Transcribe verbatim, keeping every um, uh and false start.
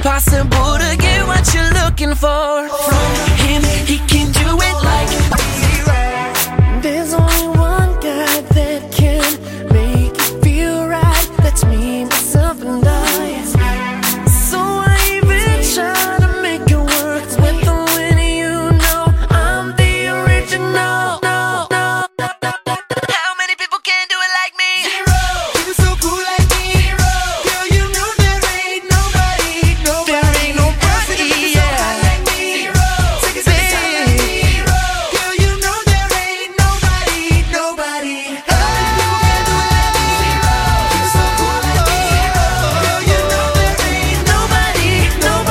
impossible to get what you're looking for from him. He can do it like there's only one guy that can make you feel right. That's me, myself, and I. So I even try to make it work with the winning. You know I'm the original. No, no, no, no, no.